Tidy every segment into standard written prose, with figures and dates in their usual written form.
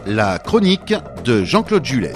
La chronique de Jean-Claude Jules.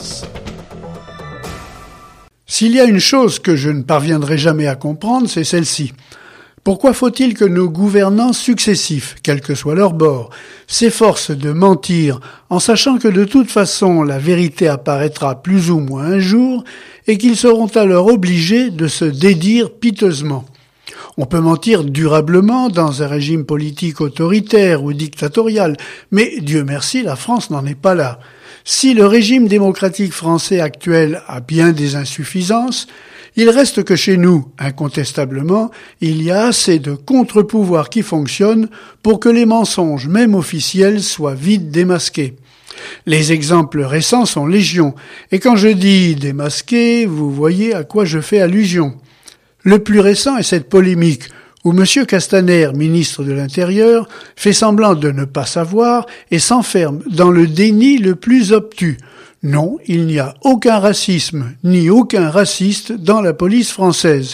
S'il y a une chose que je ne parviendrai jamais à comprendre, c'est celle-ci. Pourquoi faut-il que nos gouvernants successifs, quel que soit leur bord, s'efforcent de mentir en sachant que de toute façon la vérité apparaîtra plus ou moins un jour et qu'ils seront alors obligés de se dédire piteusement? On peut mentir durablement dans un régime politique autoritaire ou dictatorial, mais Dieu merci, la France n'en est pas là. Si le régime démocratique français actuel a bien des insuffisances, il reste que chez nous, incontestablement, il y a assez de contre-pouvoirs qui fonctionnent pour que les mensonges, même officiels, soient vite démasqués. Les exemples récents sont légion, et quand je dis démasqués, vous voyez à quoi je fais allusion. Le plus récent est cette polémique où M. Castaner, ministre de l'Intérieur, fait semblant de ne pas savoir et s'enferme dans le déni le plus obtus. Non, il n'y a aucun racisme ni aucun raciste dans la police française.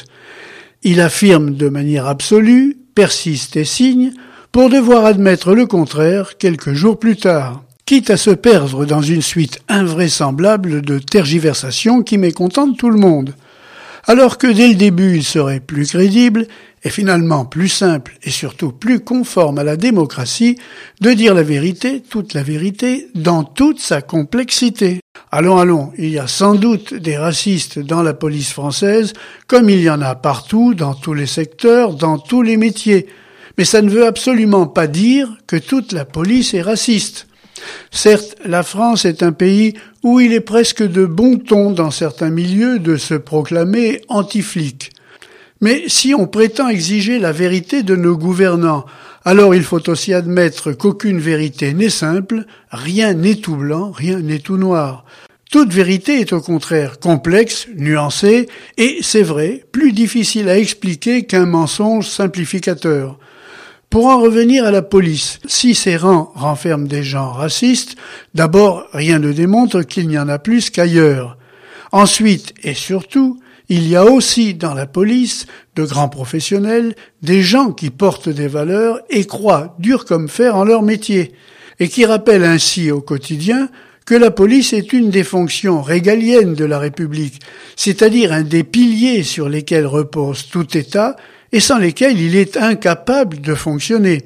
Il affirme de manière absolue, persiste et signe, pour devoir admettre le contraire quelques jours plus tard, quitte à se perdre dans une suite invraisemblable de tergiversations qui mécontentent tout le monde. Alors que dès le début il serait plus crédible, et finalement plus simple et surtout plus conforme à la démocratie, de dire la vérité, toute la vérité, dans toute sa complexité. Allons, il y a sans doute des racistes dans la police française, comme il y en a partout, dans tous les secteurs, dans tous les métiers. Mais ça ne veut absolument pas dire que toute la police est raciste. Certes, la France est un pays où il est presque de bon ton dans certains milieux de se proclamer anti-flic. Mais si on prétend exiger la vérité de nos gouvernants, alors il faut aussi admettre qu'aucune vérité n'est simple, rien n'est tout blanc, rien n'est tout noir. Toute vérité est au contraire complexe, nuancée et, c'est vrai, plus difficile à expliquer qu'un mensonge simplificateur. Pour en revenir à la police, si ces rangs renferment des gens racistes, d'abord, rien ne démontre qu'il n'y en a plus qu'ailleurs. Ensuite, et surtout, il y a aussi dans la police de grands professionnels, des gens qui portent des valeurs et croient dur comme fer en leur métier, et qui rappellent ainsi au quotidien que la police est une des fonctions régaliennes de la République, c'est-à-dire un des piliers sur lesquels repose tout État, et sans lesquels il est incapable de fonctionner.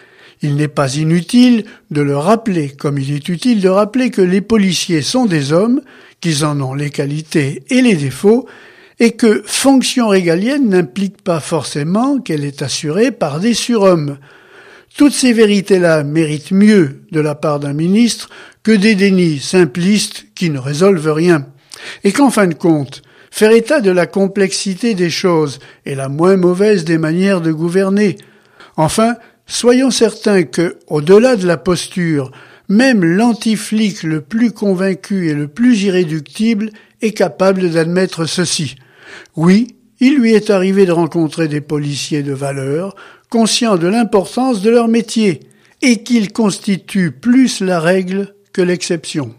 Il n'est pas inutile de le rappeler, comme il est utile de rappeler que les policiers sont des hommes, qu'ils en ont les qualités et les défauts, et que fonction régalienne n'implique pas forcément qu'elle est assurée par des surhommes. Toutes ces vérités-là méritent mieux de la part d'un ministre que des dénis simplistes qui ne résolvent rien. Et qu'en fin de compte, faire état de la complexité des choses est la moins mauvaise des manières de gouverner. Enfin, soyons certains que, au-delà de la posture, même l'anti-flic le plus convaincu et le plus irréductible est capable d'admettre ceci. Oui, il lui est arrivé de rencontrer des policiers de valeur, conscients de l'importance de leur métier, et qu'ils constituent plus la règle que l'exception.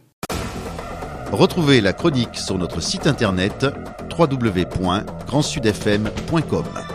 Retrouvez la chronique sur notre site internet www.grandsudfm.com.